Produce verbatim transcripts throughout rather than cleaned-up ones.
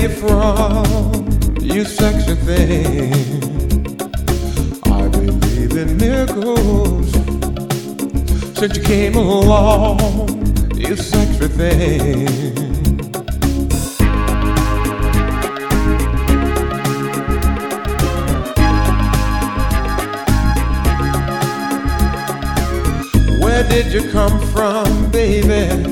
you from, you sexy thing? I believe in miracles since you came along, you sexy thing. Where did you come from, baby?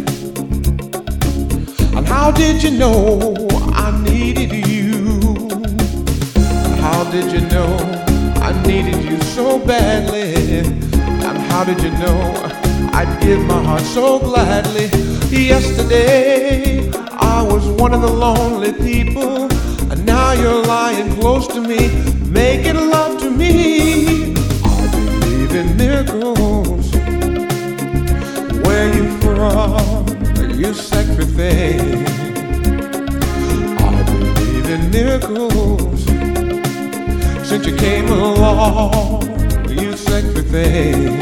And how did you know I needed you? And how did you know I needed you so badly? And how did you know I'd give my heart so gladly? Yesterday I was one of the lonely people, and now you're lying close to me, making love to me. I believe in miracles. Where you from, you sexy thing? I believe in miracles since you came along, you sexy thing.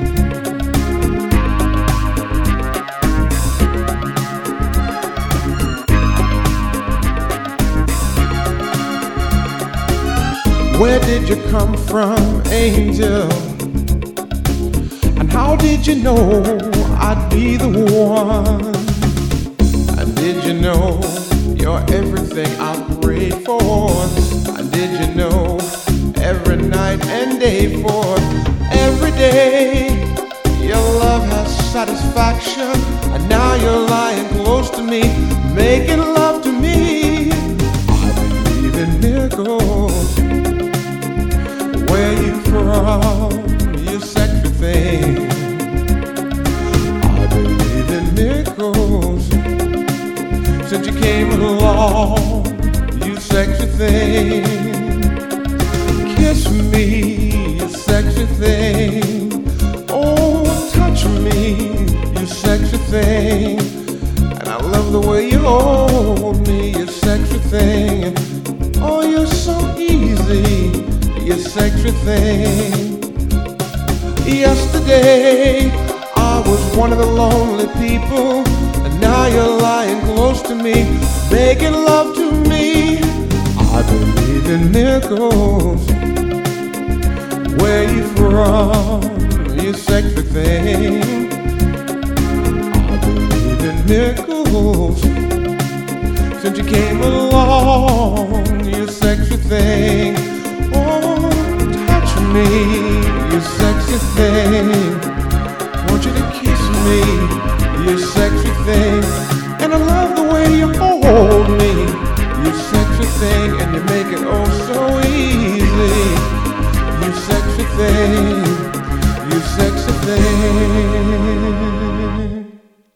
Where did you come from, angel? And how did you know I'd be the one? And did you know you're everything I prayed for? And did you know every night and day for every day your love has satisfaction? And now you're lying close to me, making love to me. I believe in miracles. Where you from, you sexy thing? I believe in miracles since you came along, you sexy thing. Kiss me, you sexy thing. Oh, touch me, you sexy thing. And I love the way you hold me, you sexy thing. Oh, you're so easy, you sexy thing. Yesterday I was one of the lonely people, and now you're lying close to me, making love to me. I believe in miracles. Where you from, you sexy thing? I believe in miracles since you came along, you sexy thing. Oh, touch me, you sexy thing. Want you to kiss me, you sexy thing. And I love the way you hold me, you sexy thing. And you make it